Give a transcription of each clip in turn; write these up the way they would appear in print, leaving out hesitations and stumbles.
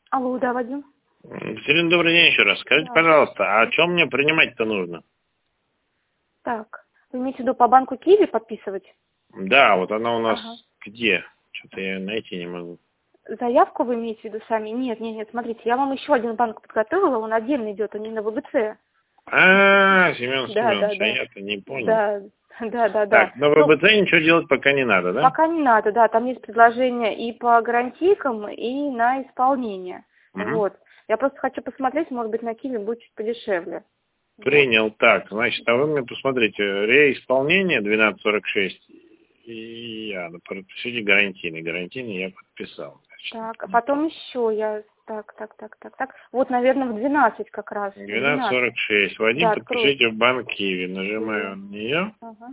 Алло, да, Вадим. Екатерина, добрый день еще раз. Скажите, Да. пожалуйста, а чем мне принимать-то нужно? Так, вы имеете в виду по банку Киви подписывать? Да, вот она у нас Ага. где? Что-то я найти не могу. Заявку вы имеете в виду сами? Нет, смотрите, я вам еще один банк подготовила, он отдельно идет, он не на ВБЦ. Семен Да, Семенович, а я-то не понял. да. Так, на Ну, ВБЦ ничего делать пока не надо, да? пока не надо, да, там есть предложение и по гарантийкам, и на исполнение. Угу. Вот. Я просто хочу посмотреть, может быть, на Киви будет чуть подешевле. Вот. Принял. Так, значит, а вы мне посмотрите, реисполнение 1246 и я, подпишите гарантийный. Гарантийный я подписал. Так, а потом еще я... Так. Вот, наверное, в 12 как раз. В 12. 1246. Вадим, Да, подпишите откройте. в банк Киви. Нажимаю на нее. Ага.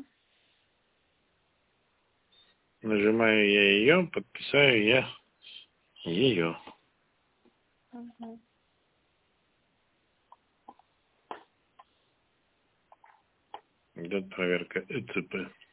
Нажимаю я ее, подписаю я ее. Ага. Идет проверка ЭЦП.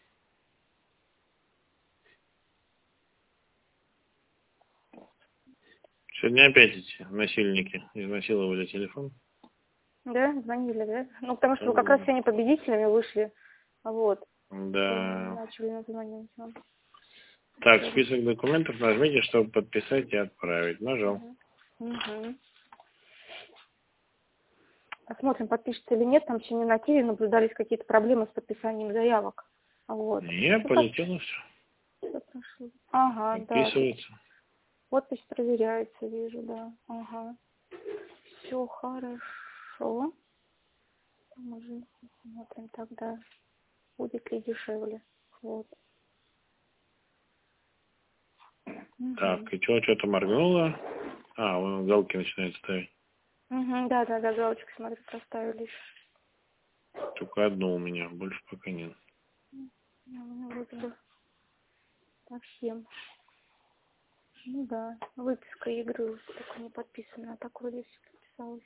Сегодня опять эти насильники изнасиловали телефон. Да, звонили, да? Ну, потому что вы как раз сегодня победителями вышли. Вот. Да. Начали названивать вам. Так, список документов нажмите, чтобы подписать и отправить. Нажал. Угу. Посмотрим, подпишется или нет. Там сегодня на Киеве наблюдались какие-то проблемы с подписанием заявок. Вот. Не, полетело все. Все прошло. Ага, да. Подписывается. Подпись проверяется, вижу, да. Ага. Все хорошо. Мы же смотрим тогда, будет ли дешевле. Вот. Так, и что-то моргнуло. Вон галки начинают ставить. Да, галочку, смотрю, проставили. Только одну у меня, больше пока нет. Вроде бы совсем. Ну да, выписка игры только не подписана, а так вроде все подписалось.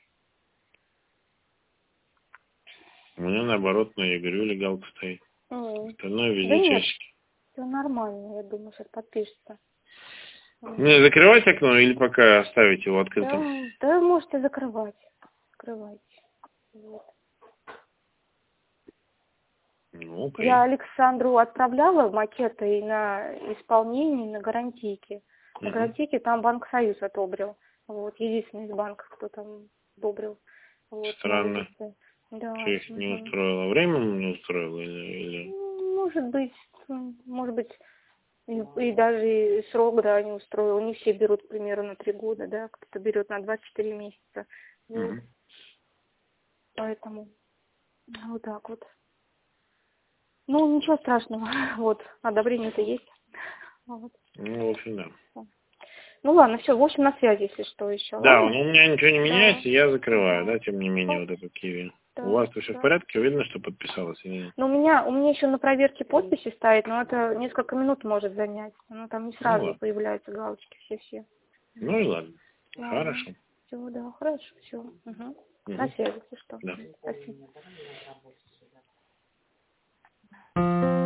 У меня наоборот на Игорюле галка стоит. Остальное Да везде нет, часики. все нормально, я думаю, сейчас подпишется. Мне закрывать окно или пока оставить его открытым? Да можете закрывать. Закрывайте. Вот. Ну, окей. Я Александру отправляла макеты и на исполнение, и на гарантийки. На гарантийке там Банк Союз одобрил. Вот, единственный из банков, кто там одобрил. Вот, Странно. да. Что их не устроило? Время не устроило или... Может быть, и даже и срок, да, не устроил. Не все берут, к примеру, на 3 года, да, кто-то берет на 24 месяца. Вот. Поэтому вот так вот. Ну, ничего страшного. Вот, одобрение-то есть. Вот. Ну, в общем, да. Ну ладно, все, в общем, на связи, если что еще. Да, Ладно? но у меня ничего не меняется, я закрываю, да, тем не менее, вот эту Киви. У вас все в порядке? Видно, что подписалась или нет? Ну, у меня еще на проверке подписи стоит, но это несколько минут может занять. Ну, там не сразу появляются галочки все. Ну и ладно. Ладно. Хорошо. Все, да, хорошо, все. На связи, если что. Да. Спасибо.